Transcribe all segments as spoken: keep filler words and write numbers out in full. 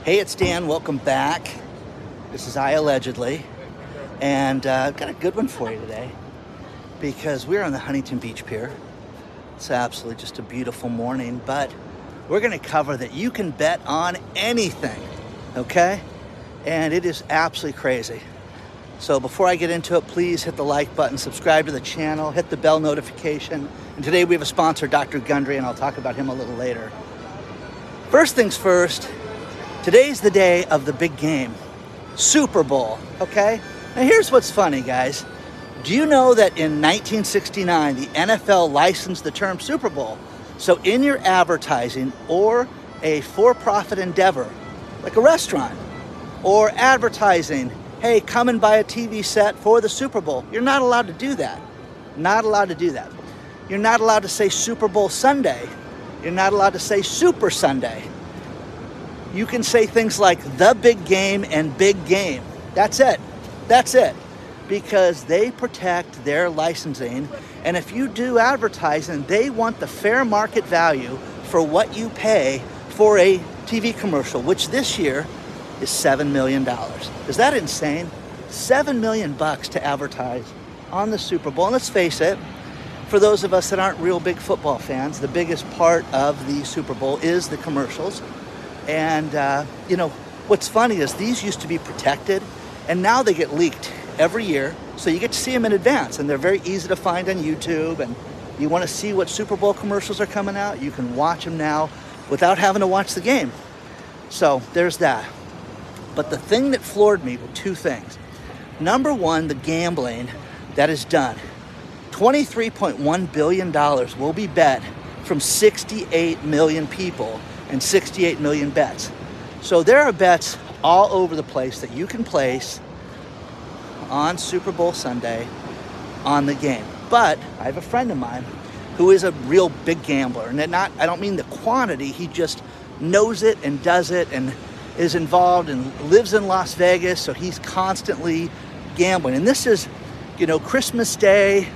Hey, it's Dan. Welcome back. This is I Allegedly. And uh, I've got a good one for you today because we're on the Huntington Beach Pier. It's absolutely just a beautiful morning, but we're going to cover that you can bet on anything, okay? And it is absolutely crazy. So before I get into it, please hit the like button, subscribe to the channel, hit the bell notification. And today we have a sponsor, Doctor Gundry, and I'll talk about him a little later. First things first, today's the day of the big game, Super Bowl, okay? Now here's what's funny, guys. Do you know that in nineteen sixty-nine, the N F L licensed the term Super Bowl? So in your advertising or a for-profit endeavor, like a restaurant, or advertising, hey, come and buy a T V set for the Super Bowl, you're not allowed to do that. Not allowed to do that. You're not allowed to say Super Bowl Sunday. You're not allowed to say Super Sunday. You can say things like the big game and big game. That's it. That's it. Because they protect their licensing. And if you do advertising, they want the fair market value for what you pay for a T V commercial, which this year is seven million dollars. Is that insane? seven million bucks to advertise on the Super Bowl. And let's face it, for those of us that aren't real big football fans, the biggest part of the Super Bowl is the commercials. And, uh, you know, what's funny is these used to be protected, and now they get leaked every year. So you get to see them in advance, and they're very easy to find on YouTube. And you want to see what Super Bowl commercials are coming out, you can watch them now without having to watch the game. So there's that. But the thing that floored me were two things. Number one, the gambling that is done. twenty-three point one billion dollars will be bet from sixty-eight million people and sixty-eight million bets. So there are bets all over the place that you can place on Super Bowl Sunday on the game. But I have a friend of mine who is a real big gambler. And not, I don't mean the quantity, he just knows it and does it and is involved and lives in Las Vegas, so he's constantly gambling. And this is, you know, Christmas Day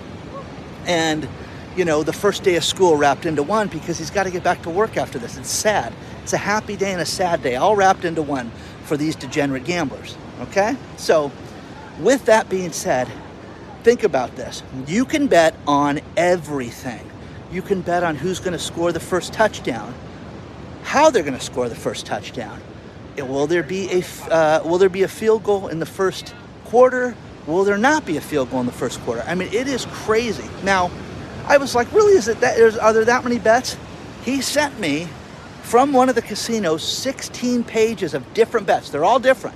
and, you know, the first day of school wrapped into one because he's got to get back to work after this. It's sad. It's a happy day and a sad day, all wrapped into one for these degenerate gamblers, okay? So with that being said, think about this. You can bet on everything. You can bet on who's going to score the first touchdown, how they're going to score the first touchdown. Will there be a uh, will there be a field goal in the first quarter? Will there not be a field goal in the first quarter? I mean, it is crazy. Now, I was like, really, is it that? Is, are there that many bets? He sent me from one of the casinos sixteen pages of different bets. They're all different.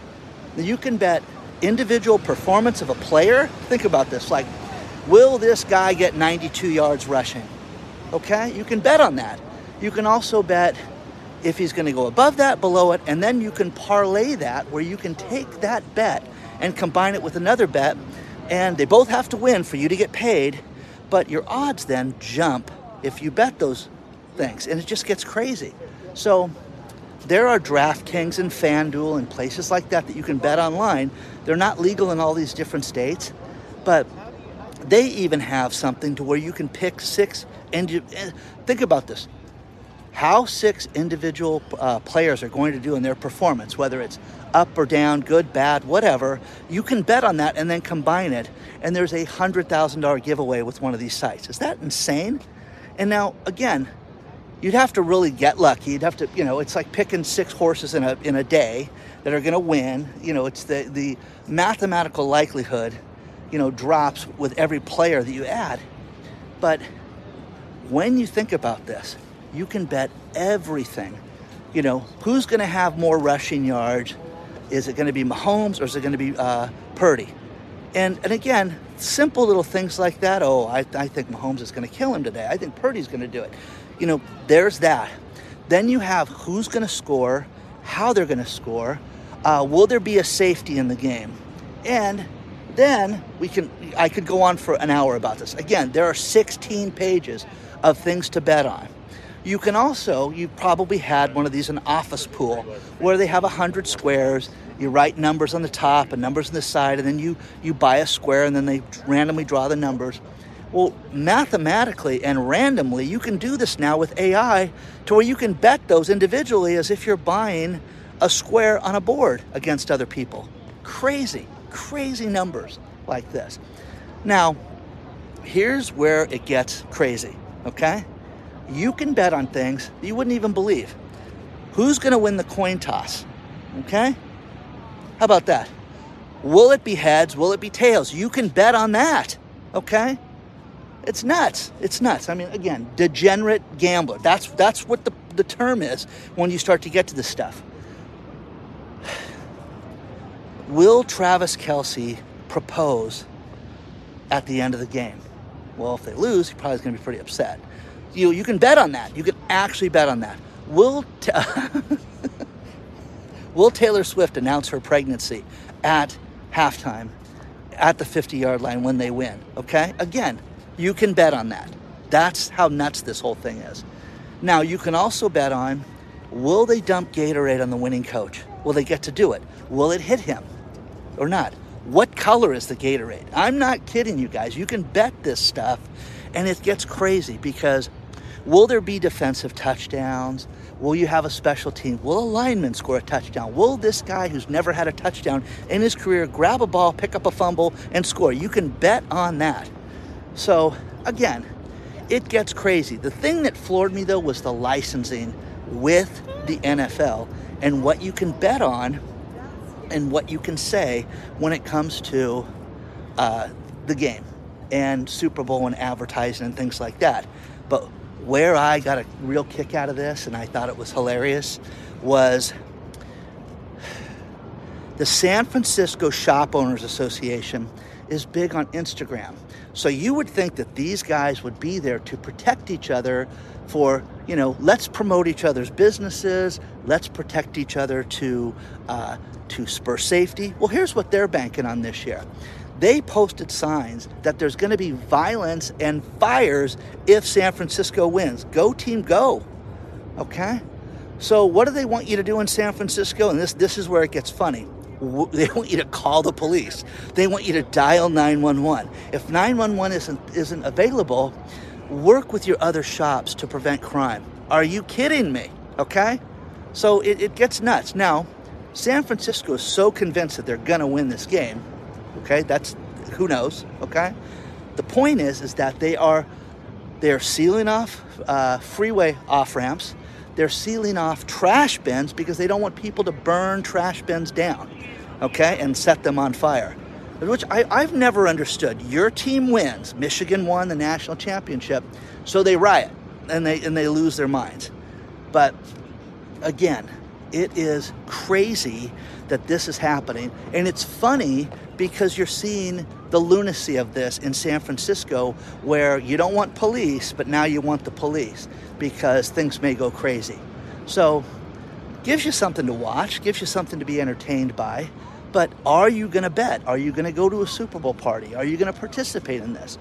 You can bet individual performance of a player. Think about this. Like, will this guy get ninety-two yards rushing? Okay, you can bet on that. You can also bet if he's going to go above that, below it, and then you can parlay that where you can take that bet and combine it with another bet, and they both have to win for you to get paid, but your odds then jump if you bet those things, and it just gets crazy. So there are DraftKings and FanDuel and places like that that you can bet online. They're not legal in all these different states, but they even have something to where you can pick six, and think about this. How six individual uh, players are going to do in their performance, whether it's up or down, good, bad, whatever, you can bet on that and then combine it. And there's a one hundred thousand dollars giveaway with one of these sites. Is that insane? And now, again, you'd have to really get lucky. You'd have to, you know, it's like picking six horses in a in a day that are going to win. You know, it's the, the mathematical likelihood, you know, drops with every player that you add. But when you think about this, you can bet everything. You know, who's going to have more rushing yards? Is it going to be Mahomes or is it going to be uh, Purdy? And and again, simple little things like that. Oh, I, I think Mahomes is going to kill him today. I think Purdy's going to do it. You know, there's that. Then you have who's going to score, how they're going to score. Uh, will there be a safety in the game? And then we can. I could go on for an hour about this. Again, there are sixteen pages of things to bet on. You can also, you probably had one of these, an office pool, where they have one hundred squares. You write numbers on the top and numbers on the side, and then you, you buy a square, and then they randomly draw the numbers. Well, mathematically and randomly, you can do this now with A I to where you can bet those individually as if you're buying a square on a board against other people. Crazy, crazy numbers like this. Now, here's where it gets crazy, okay? You can bet on things you wouldn't even believe. Who's going to win the coin toss, okay? How about that? Will it be heads? Will it be tails? You can bet on that, okay? It's nuts. It's nuts. I mean, again, degenerate gambler. That's that's what the, the term is when you start to get to this stuff. Will Travis Kelce propose at the end of the game? Well, if they lose, he probably is going to be pretty upset. You you can bet on that. You can actually bet on that. Will ta- Will Taylor Swift announce her pregnancy at halftime, at the fifty-yard line when they win? Okay? Again, you can bet on that. That's how nuts this whole thing is. Now, you can also bet on, will they dump Gatorade on the winning coach? Will they get to do it? Will it hit him or not? What color is the Gatorade? I'm not kidding you guys. You can bet this stuff, and it gets crazy because will there be defensive touchdowns? Will you have a special team? Will a lineman score a touchdown? Will this guy who's never had a touchdown in his career grab a ball, pick up a fumble, and score? You can bet on that. So, again, it gets crazy. The thing that floored me, though, was the licensing with the N F L and what you can bet on and what you can say when it comes to uh, the game and Super Bowl and advertising and things like that. But where I got a real kick out of this, and I thought it was hilarious, was the San Francisco Shop Owners Association is big on Instagram. So you would think that these guys would be there to protect each other for, you know, let's promote each other's businesses, let's protect each other to uh, to spur safety. Well, here's what they're banking on this year. They posted signs that there's going to be violence and fires if San Francisco wins. Go team, go. Okay? So what do they want you to do in San Francisco? And this this is where it gets funny. They want you to call the police. They want you to dial nine one one. If nine one one isn't isn't available, work with your other shops to prevent crime. Are you kidding me? Okay? So it, it gets nuts. Now, San Francisco is so convinced that they're going to win this game. Okay? That's, who knows? Okay? The point is, is that they are, they are sealing off uh, freeway off-ramps. They're sealing off trash bins because they don't want people to burn trash bins down, okay, and set them on fire, which I, I've never understood. Your team wins. Michigan won the national championship, so they riot and they and they lose their minds. But again, it is crazy that this is happening, and it's funny because you're seeing the lunacy of this in San Francisco, where you don't want police, but now you want the police because things may go crazy. So, gives you something to watch, gives you something to be entertained by, but are you going to bet? Are you going to go to a Super Bowl party? Are you going to participate in this?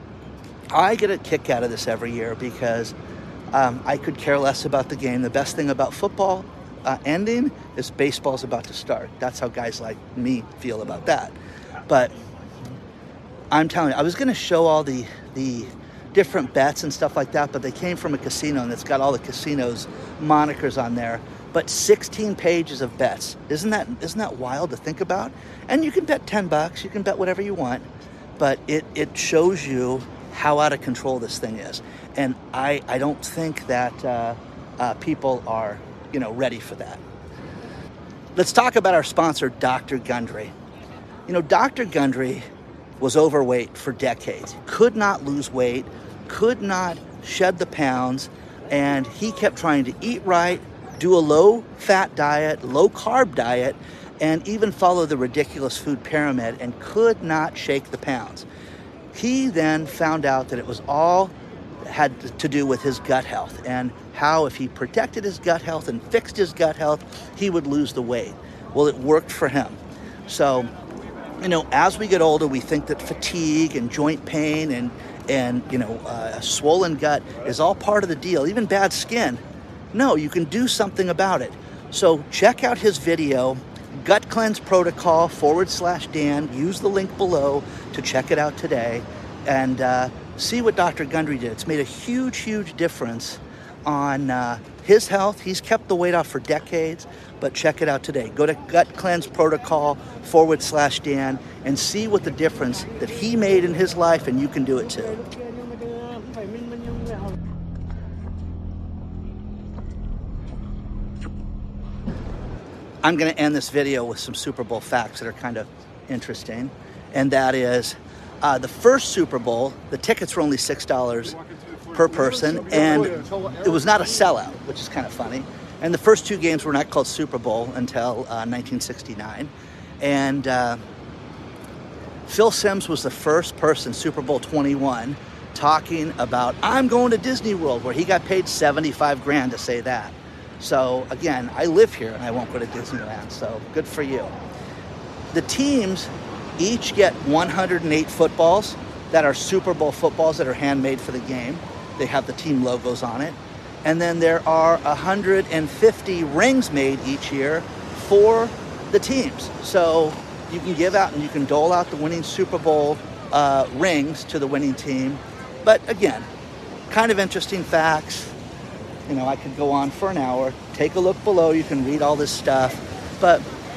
I get a kick out of this every year because um, I could care less about the game. The best thing about football uh, ending is baseball's about to start. That's how guys like me feel about that. But I'm telling you, I was going to show all the the different bets and stuff like that, but they came from a casino and it's got all the casino's monikers on there. But sixteen pages of bets. Isn't that isn't that wild to think about? And you can bet ten bucks, you can bet whatever you want, but it, it shows you how out of control this thing is. And I, I don't think that uh, uh, people are, you know, ready for that. Let's talk about our sponsor, Doctor Gundry. You know, Doctor Gundry was overweight for decades. Could not lose weight, could not shed the pounds, and he kept trying to eat right, do a low-fat diet, low-carb diet, and even follow the ridiculous food pyramid, and could not shake the pounds. He then found out that it was all had to do with his gut health, and how if he protected his gut health and fixed his gut health, he would lose the weight. Well, it worked for him. So, you know, as we get older, we think that fatigue and joint pain and, and you know, uh, a swollen gut is all part of the deal, even bad skin. No, you can do something about it. So check out his video, Gut Cleanse Protocol forward slash Dan. Use the link below to check it out today and uh, see what Doctor Gundry did. It's made a huge, huge difference on uh, his health. He's kept the weight off for decades, but check it out today. Go to Gut Cleanse Protocol forward slash Dan and see what the difference that he made in his life, and you can do it too. I'm going to end this video with some Super Bowl facts that are kind of interesting, and that is uh, the first Super Bowl, the tickets were only six dollars per person, and it was not a sellout, which is kind of funny. And the first two games were not called Super Bowl until uh, nineteen sixty-nine. And uh, Phil Simms was the first person, Super Bowl twenty-one, talking about, I'm going to Disney World, where he got paid seventy-five grand to say that. So again, I live here and I won't go to Disneyland, so good for you. The teams each get one hundred eight footballs that are Super Bowl footballs that are handmade for the game. They have the team logos on it. And then there are one hundred fifty rings made each year for the teams. So you can give out and you can dole out the winning Super Bowl uh, rings to the winning team. But again, kind of interesting facts. You know, I could go on for an hour. Take a look below. You can read all this stuff. But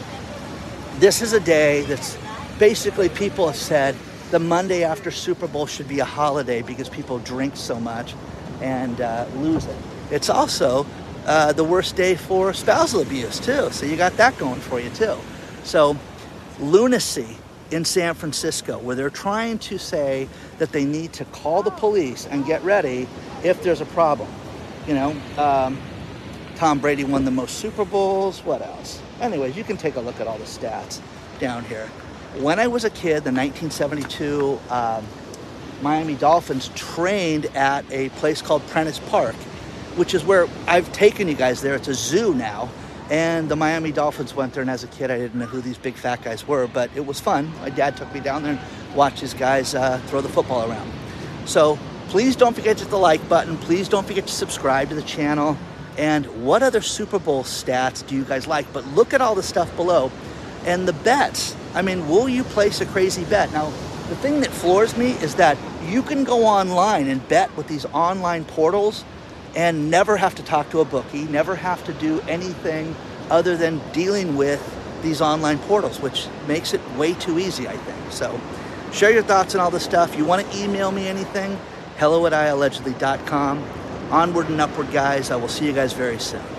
this is a day that's basically, people have said the Monday after Super Bowl should be a holiday because people drink so much and uh, lose it. It's also uh, the worst day for spousal abuse too. So you got that going for you too. So lunacy in San Francisco, where they're trying to say that they need to call the police and get ready if there's a problem. You know, um, Tom Brady won the most Super Bowls. What else? Anyways, you can take a look at all the stats down here. When I was a kid, the nineteen seventy-two um, Miami Dolphins trained at a place called Prentice Park, which is where I've taken you guys there. It's a zoo now. And the Miami Dolphins went there, and as a kid, I didn't know who these big fat guys were, but it was fun. My dad took me down there and watched these guys uh, throw the football around. So please don't forget to hit the like button. Please don't forget to subscribe to the channel. And what other Super Bowl stats do you guys like? But look at all the stuff below. And the bets. I mean, will you place a crazy bet? Now, the thing that floors me is that you can go online and bet with these online portals and never have to talk to a bookie, never have to do anything other than dealing with these online portals, which makes it way too easy, I think. So share your thoughts on all this stuff. You want to email me anything? hello at I allegedly dot com. Onward and upward, guys. I will see you guys very soon.